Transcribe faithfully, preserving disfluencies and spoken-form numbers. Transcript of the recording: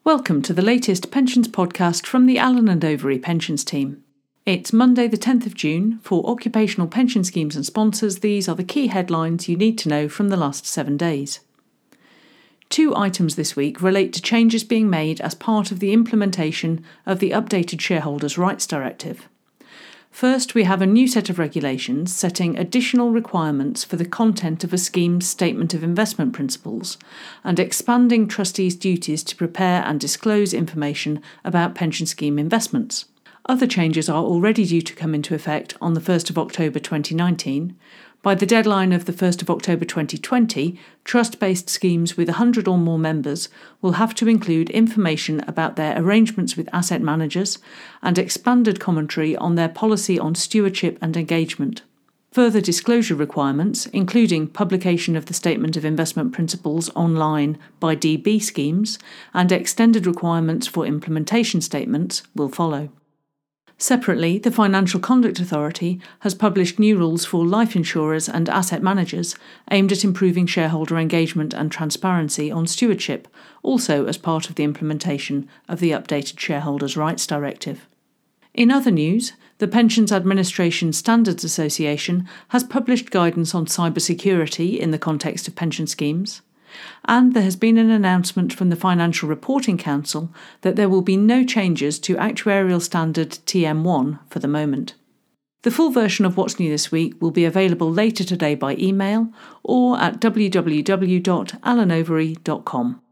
Welcome to the latest pensions podcast from the Allen and Overy pensions team. It's Monday the tenth of June. For occupational pension schemes and sponsors, these are the key headlines you need to know from the last seven days. Two items this week relate to changes being made as part of the implementation of the updated Shareholders' Rights Directive. First, we have a new set of regulations setting additional requirements for the content of a scheme's statement of investment principles and expanding trustees' duties to prepare and disclose information about pension scheme investments. Other changes are already due to come into effect on the first of October twenty nineteen. By the deadline of the first of October twenty twenty, trust-based schemes with one hundred or more members will have to include information about their arrangements with asset managers and expanded commentary on their policy on stewardship and engagement. Further disclosure requirements, including publication of the Statement of Investment Principles online by D B schemes and extended requirements for implementation statements, will follow. Separately, the Financial Conduct Authority has published new rules for life insurers and asset managers aimed at improving shareholder engagement and transparency on stewardship, also as part of the implementation of the updated Shareholders' Rights Directive. In other news, the Pensions Administration Standards Association has published guidance on cybersecurity in the context of pension schemes. And there has been an announcement from the Financial Reporting Council that there will be no changes to actuarial standard T M one for the moment. The full version of What's New This Week will be available later today by email or at w w w dot allen overy dot com.